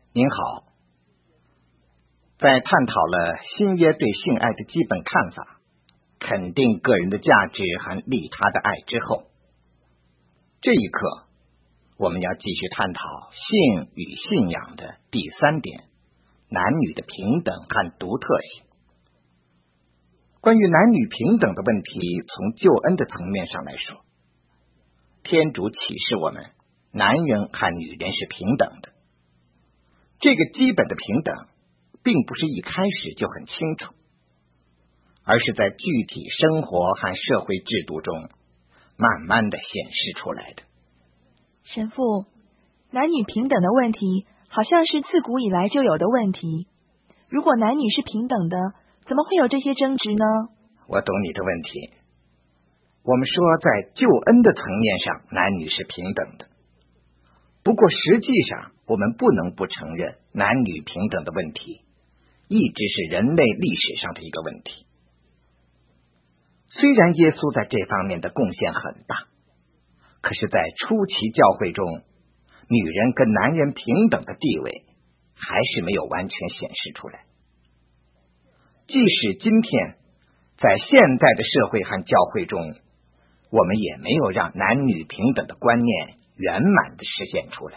您好，在探讨了新约对性爱的基本看法，肯定个人的价值和利他的爱之后，这一刻我们要继续探讨性与信仰的第3点，男女的平等和独特性。关于男女平等的问题，从救恩的层面上来说，天主启示我们男人和女人是平等的。这个基本的平等并不是一开始就很清楚，而是在具体生活和社会制度中慢慢的显示出来的。 神父，男女平等的问题好像是自古以来就有的问题，如果男女是平等的，怎么会有这些争执呢？ 我懂你的问题。我们说在救恩的层面上男女是平等的，不过实际上我们不能不承认男女平等的问题一直是人类历史上的一个问题。虽然耶稣在这方面的贡献很大，可是在初期教会中，女人跟男人平等的地位还是没有完全显示出来。即使今天在现代的社会和教会中，我们也没有让男女平等的观念圆满的实现出来。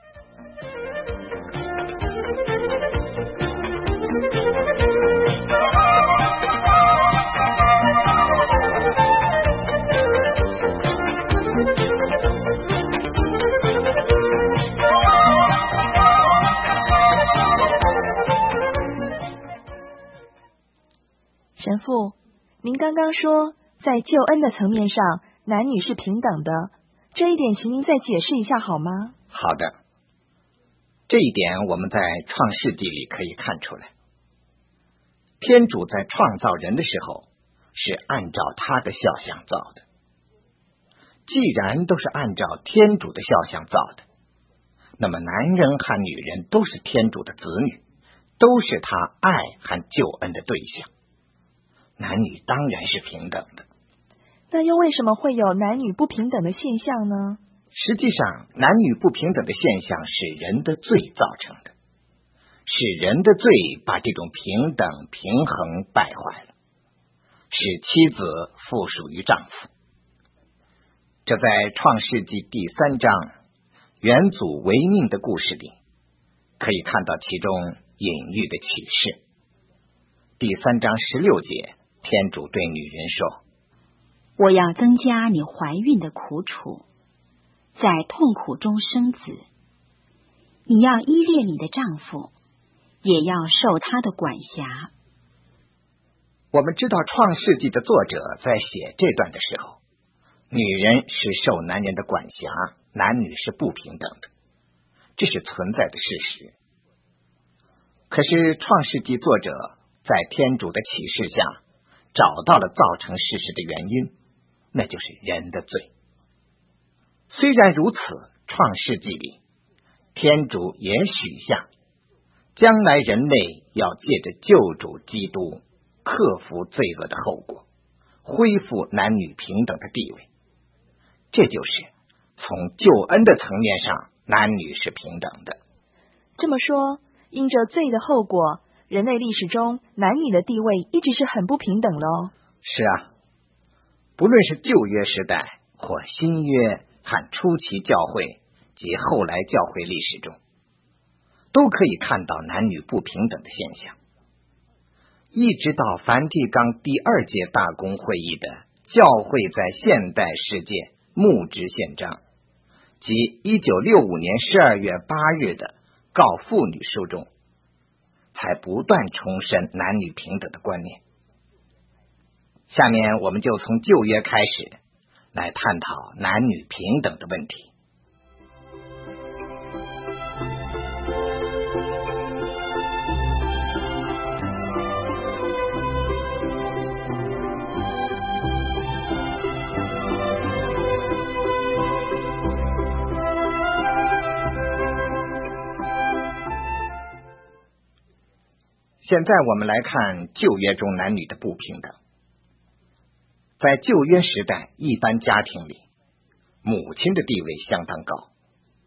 神父，您刚刚说在救恩的层面上男女是平等的，这一点请您再解释一下好吗？ 好的，这一点我们在创世纪里可以看出来。天主在创造人的时候是按照他的肖像造的，既然都是按照天主的肖像造的，那么男人和女人都是天主的子女，都是他爱和救恩的对象，男女当然是平等的。 那又为什么会有男女不平等的现象呢？ 实际上，男女不平等的现象是人的罪造成的，是人的罪把这种平等平衡败坏了，使妻子附属于丈夫。这在创世纪第3章元祖违命的故事里可以看到其中隐喻的启示。第3章16节，天主对女人说， 我要增加你怀孕的苦楚，在痛苦中生子。你要依恋你的丈夫，也要受他的管辖。 我们知道创世纪的作者在写这段的时候，女人是受男人的管辖，男女是不平等的，这是存在的事实。可是创世纪作者在天主的启示下找到了造成事实的原因，那就是人的罪。虽然如此，创世纪里天主也许下将来人类要借着救主基督克服罪恶的后果，恢复男女平等的地位。这就是从救恩的层面上男女是平等的。 这么说，因着罪的后果，人类历史中男女的地位一直是很不平等咯。 是啊，不论是旧约时代或新约和初期教会及后来教会历史中，都可以看到男女不平等的现象。一直到梵蒂冈第2届大公会议的教会在现代世界牧职宪章及1965年12月8日的告妇女书中，才不断重申男女平等的观念。下面我们就从旧约开始来探讨男女平等的问题。现在我们来看旧约中男女的不平等。在旧约时代，一般家庭里母亲的地位相当高，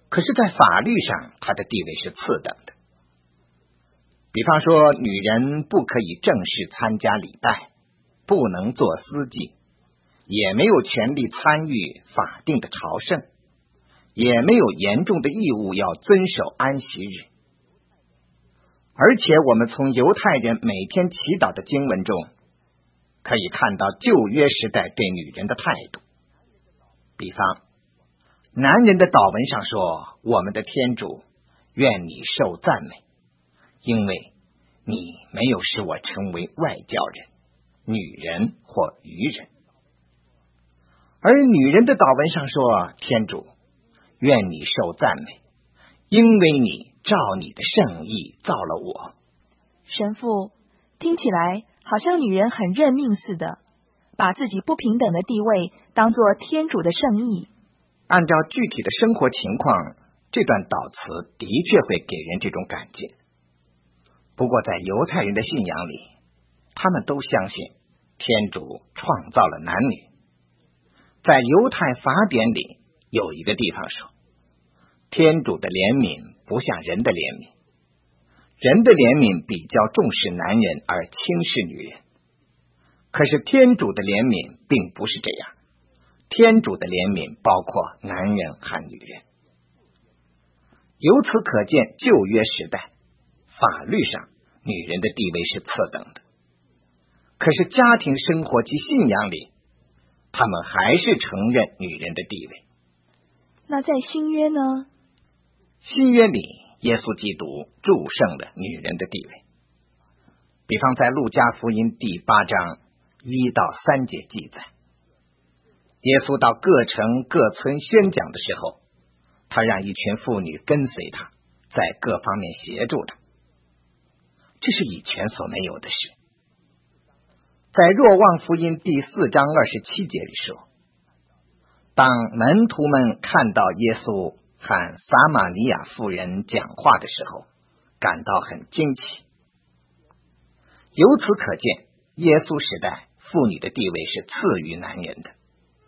可是，在法律上，她的地位是次等的。比方说，女人不可以正式参加礼拜，不能做司祭，也没有权利参与法定的朝圣，也没有严重的义务要遵守安息日。而且，我们从犹太人每天祈祷的经文中，可以看到旧约时代对女人的态度。比方，男人的祷文上说：“我们的天主，愿你受赞美，因为你没有使我成为外教人、女人或愚人。”而女人的祷文上说：“天主，愿你受赞美，因为你照你的圣意造了我。” 神父，听起来好像女人很认命似的，把自己不平等的地位当作天主的圣意。 按照具体的生活情况，这段祷词的确会给人这种感觉。不过在犹太人的信仰里，他们都相信天主创造了男女。在犹太法典里有一个地方说，天主的怜悯不像人的怜悯，人的怜悯比较重视男人而轻视女人。可是天主的怜悯并不是这样，天主的怜悯包括男人和女人。由此可见，旧约时代法律上女人的地位是次等的，可是家庭生活及信仰里，他们还是承认女人的地位。 那在新约呢？ 新约里，耶稣基督祝圣了女人的地位。比方在路加福音第8章1到3节记载，耶稣到各城各村宣讲的时候，他让一群妇女跟随他，在各方面协助他。这是以前所没有的事。在若望福音第4章27节里说，当门徒们看到耶稣和撒玛利亚妇人讲话的时候，感到很惊奇。由此可见，耶稣时代妇女的地位是次于男人的。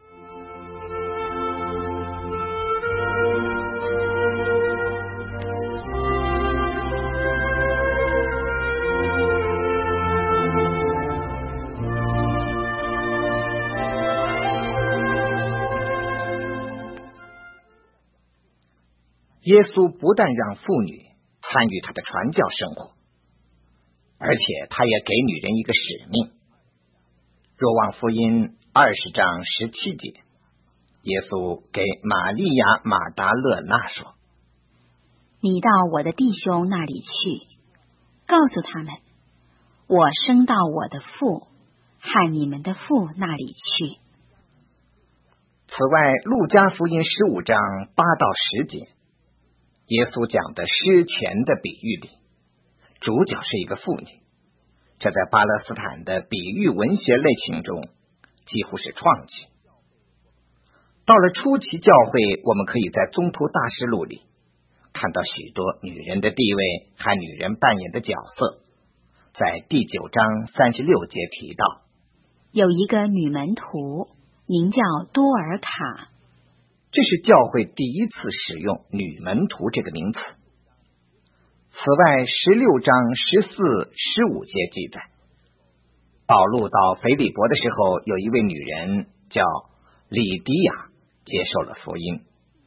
耶稣不但让妇女参与他的传教生活，而且他也给女人一个使命。若望福音20章17节，耶稣给玛利亚马达勒纳说：“ 你到我的弟兄那里去，告诉他们，我升到我的父和你们的父那里去。” 此外，路加福音15章8到10节，耶稣讲的施钱的比喻里，主角是一个妇女，这在巴勒斯坦的比喻文学类型中几乎是创举。到了初期教会，我们可以在宗徒大事录里看到许多女人的地位和女人扮演的角色。在第9章36节提到， 有一个女门徒名叫多尔卡， 这是教会第一次使用女门徒这个名词。此外，16章14、15节记载，保禄到腓利伯的时候，有一位女人叫里迪亚接受了福音。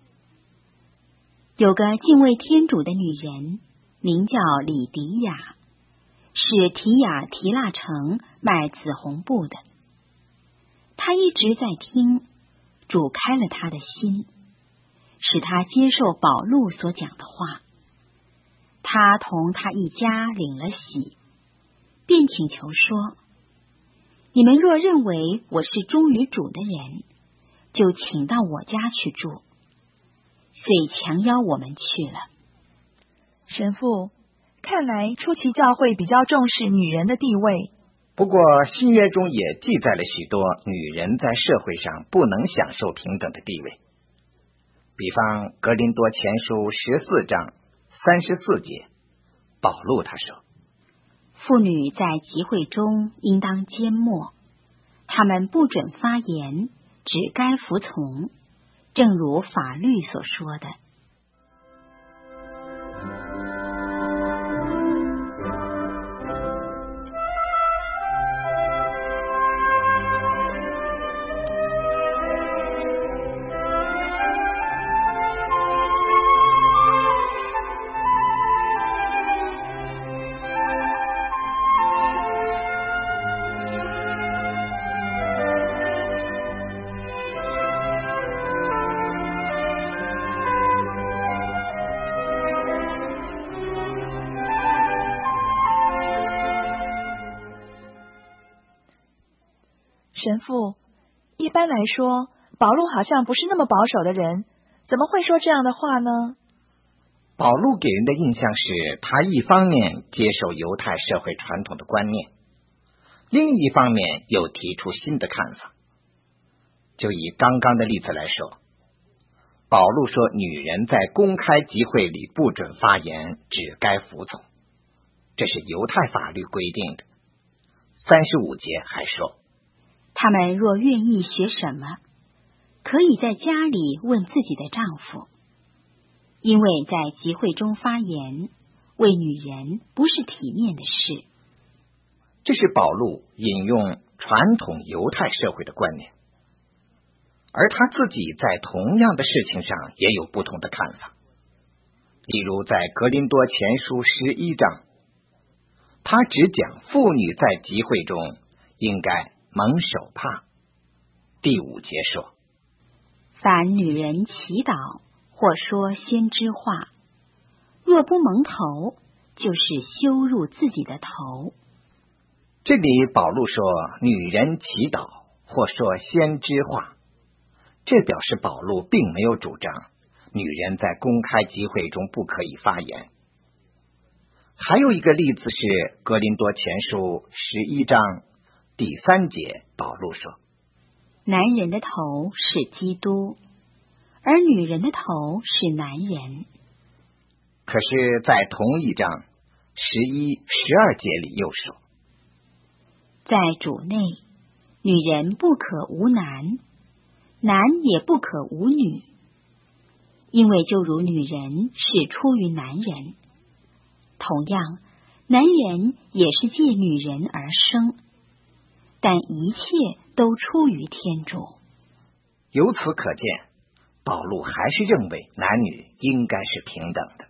有个敬畏天主的女人名叫里迪亚，是提亚提腊城卖紫红布的。她一直在听，主开了她的心，使她接受保禄所讲的话。她同他一家领了洗，便请求说：“你们若认为我是忠于主的人，就请到我家去住。”遂强邀我们去了。 神父，看来初期教会比较重视女人的地位。 不过新约中也记载了许多女人在社会上不能享受平等的地位。比方格林多前书14章34节，保禄他说：“ 妇女在集会中应当缄默，她们不准发言，只该服从，正如法律所说的。” 神父，一般来说，保禄好像不是那么保守的人，怎么会说这样的话呢？ 保禄给人的印象是他一方面接受犹太社会传统的观念，另一方面又提出新的看法。就以刚刚的例子来说，保禄说女人在公开集会里不准发言，只该服从，这是犹太法律规定的。35节还说， 他们若愿意学什么，可以在家里问自己的丈夫，因为在集会中发言为女人不是体面的事。 这是保禄引用传统犹太社会的观念，而他自己在同样的事情上也有不同的看法。例如在格林多前书11章，他只讲妇女在集会中应该蒙手帕。第5节说， 凡女人祈祷或说先知话，若不蒙头，就是羞辱自己的头。 这里保禄说女人祈祷或说先知话，这表示保禄并没有主张女人在公开集会中不可以发言。还有一个例子是格林多前书11章第3节，保禄说， 男人的头是基督，而女人的头是男人。 可是在同一章11、12节里又说， 在主内，女人不可无男，男也不可无女，因为就如女人是出于男人，同样男人也是借女人而生，但一切都出于天主。 由此可见，保禄还是认为男女应该是平等的。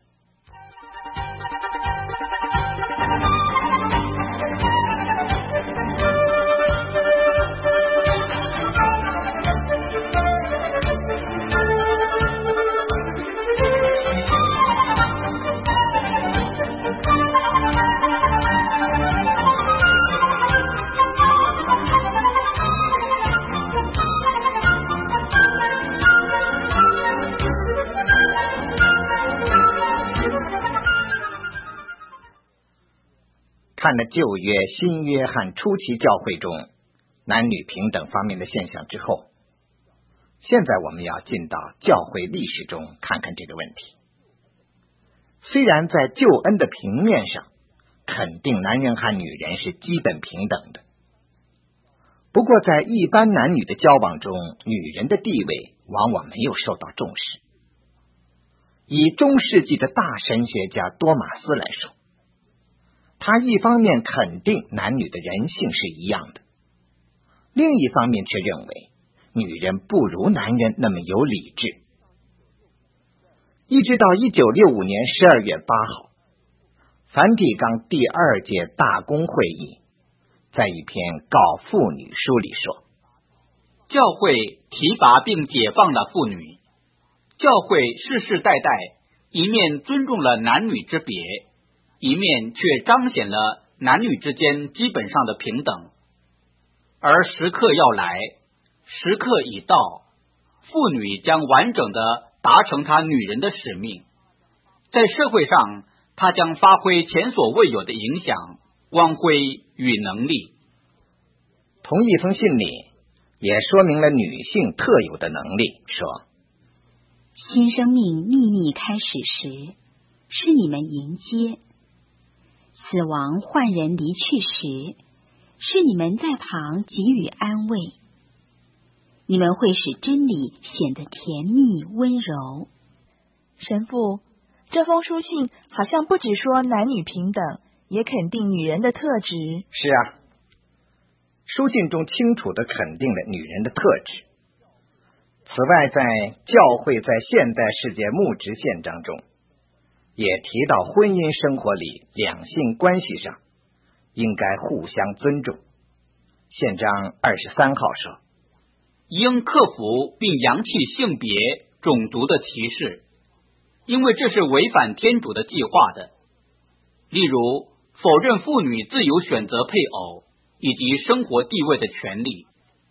看了旧约、新约和初期教会中男女平等方面的现象之后，现在我们要进到教会历史中看看这个问题。虽然在救恩的平面上肯定男人和女人是基本平等的，不过在一般男女的交往中，女人的地位往往没有受到重视。以中世纪的大神学家多马斯来说，他一方面肯定男女的人性是一样的，另一方面却认为女人不如男人那么有理智。一直到1965年12月8号，梵蒂冈第2届大公会议在一篇告妇女书里说， 教会提拔并解放了妇女，教会世世代代一面尊重了男女之别，一面却彰显了男女之间基本上的平等。而时刻要来，时刻已到，妇女将完整的达成她女人的使命，在社会上她将发挥前所未有的影响、光辉与能力。 同一封信里也说明了女性特有的能力，说新生命秘密开始时，是你们迎接；死亡换人离去时，是你们在旁给予安慰。你们会使真理显得甜蜜温柔。 神父，这封书信好像不只说男女平等，也肯定女人的特质。 是啊，书信中清楚地肯定了女人的特质。此外，在教会在现代世界牧职宪章中也提到婚姻生活里两性关系上应该互相尊重。宪章23号说， 应克服并扬弃性别、种族的歧视，因为这是违反天主的计划的。例如，否认妇女自由选择配偶以及生活地位的权利，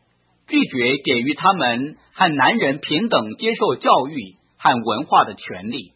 拒绝给予他们和男人平等接受教育和文化的权利。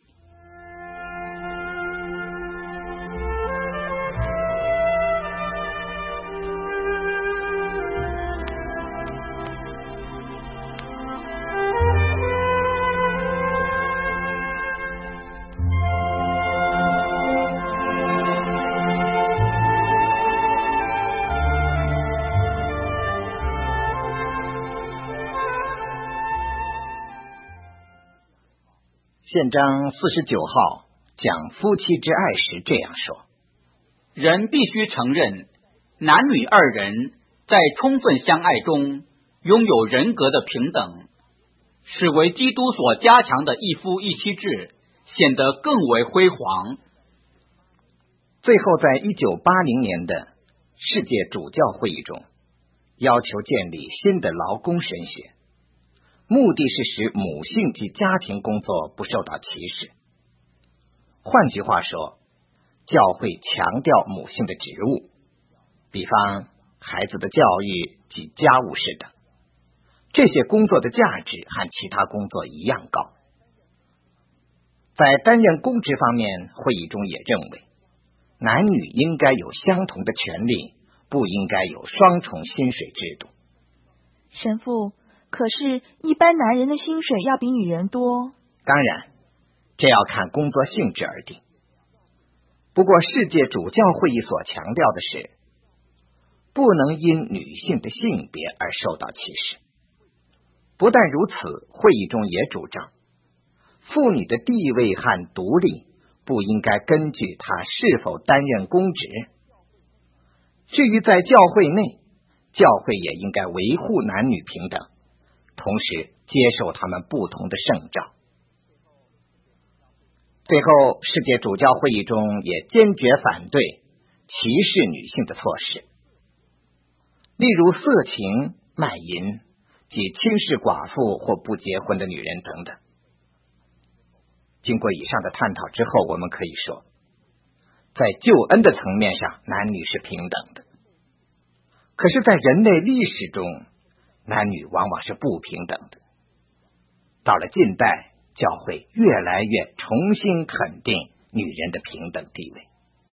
宪章49号讲夫妻之爱时这样说： 人必须承认，男女二人在充分相爱中拥有人格的平等，使为基督所加强的一夫一妻制显得更为辉煌。 最后在1980年的世界主教会议中，要求建立新的劳工神学，目的是使母性及家庭工作不受到歧视。换句话说，教会强调母性的职务，比方孩子的教育及家务事等，这些工作的价值和其他工作一样高。在担任公职方面，会议中也认为，男女应该有相同的权利，不应该有双重薪水制度。 神父，可是，一般男人的薪水要比女人多。 当然，这要看工作性质而定。不过，世界主教会议所强调的是，不能因女性的性别而受到歧视。不但如此，会议中也主张，妇女的地位和独立不应该根据她是否担任公职。至于在教会内，教会也应该维护男女平等，同时接受他们不同的圣召。最后，世界主教会议中也坚决反对歧视女性的措施，例如色情、卖淫及轻视寡妇或不结婚的女人等等。经过以上的探讨之后，我们可以说，在救恩的层面上，男女是平等的。可是，在人类历史中，男女往往是不平等的。到了近代，教会越来越重新肯定女人的平等地位。